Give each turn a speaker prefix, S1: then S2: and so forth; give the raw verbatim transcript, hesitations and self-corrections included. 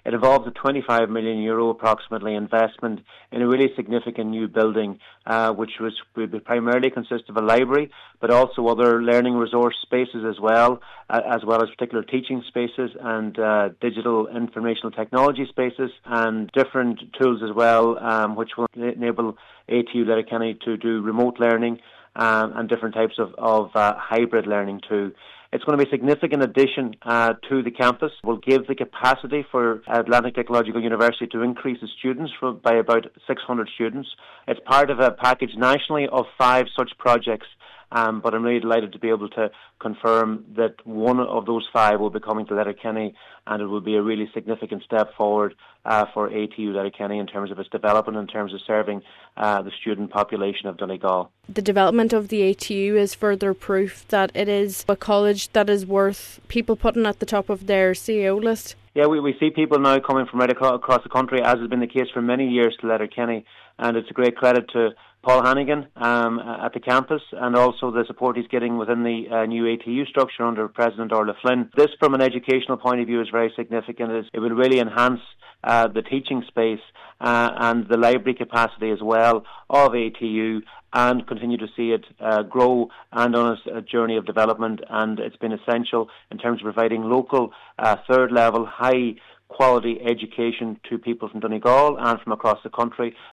S1: It involves a twenty-five million euro approximately investment in a really significant new building, uh, which was, would primarily consist of a library, but also other learning resource spaces as well, uh, as well as particular teaching spaces and uh, digital informational technology spaces and different tools as well, um, which will enable A T U Letterkenny to do remote learning um, and different types of, of uh, hybrid learning too. It's going to be a significant addition uh, to the campus. It will give the capacity for Atlantic Technological University to increase the students for, by about six hundred students. It's part of a package nationally of five such projects, um, but I'm really delighted to be able to confirm that one of those five will be coming to Letterkenny, and it will be a really significant step forward uh, for A T U Letterkenny in terms of its development, in terms of serving uh, the student population of Donegal.
S2: The development of the A T U is further proof that it is a college that is worth people putting at the top of their C E O list.
S1: Yeah, we, we see people now coming from right across the country, as has been the case for many years, to Letterkenny, and it's a great credit to Paul Hannigan um, at the campus, and also the support he's getting within the uh, new A T U structure under President Orla Flynn. This, from an educational point of view, is very significant. It will really enhance uh, the teaching space uh, and the library capacity as well of A T U, and continue to see it uh, grow and on a journey of development. And it's been essential in terms of providing local uh, third level high quality education to people from Donegal and from across the country.